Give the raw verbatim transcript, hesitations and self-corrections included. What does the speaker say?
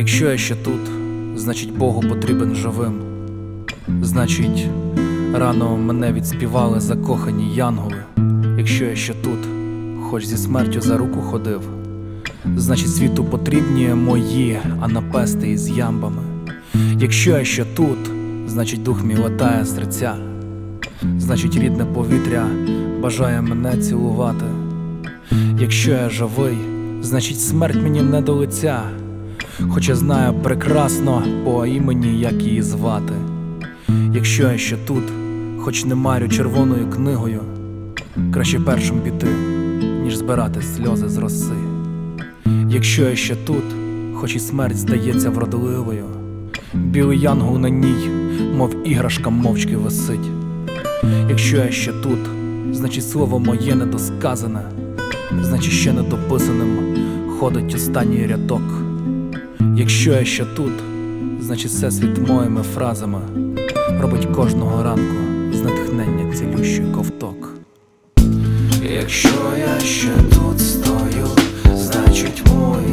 Якщо я ще тут, значить Богу потрібен живим. Значить, рано мене відспівали закохані янголи. Якщо я ще тут, хоч зі смертю за руку ходив, значить світу потрібні мої анапести із ямбами. Якщо я ще тут, значить дух мій летає з серця. Значить рідне повітря бажає мене цілувати. Якщо я живий, значить смерть мені не до лиця. Хоч я знаю прекрасно по імені, як її звати. Якщо я ще тут, хоч не марю червоною книгою, краще першим піти, ніж збирати сльози з роси. Якщо я ще тут, хоч і смерть здається вродливою, білий янгол на ній, мов іграшка, мовчки висить. Якщо я ще тут, значить слово моє недосказане, значить ще недописаним ходить останній рядок. Якщо я ще тут, значить всесвіт моїми фразами робить кожного ранку з натхнення цілющий ковток. Якщо я ще тут стою, значить мой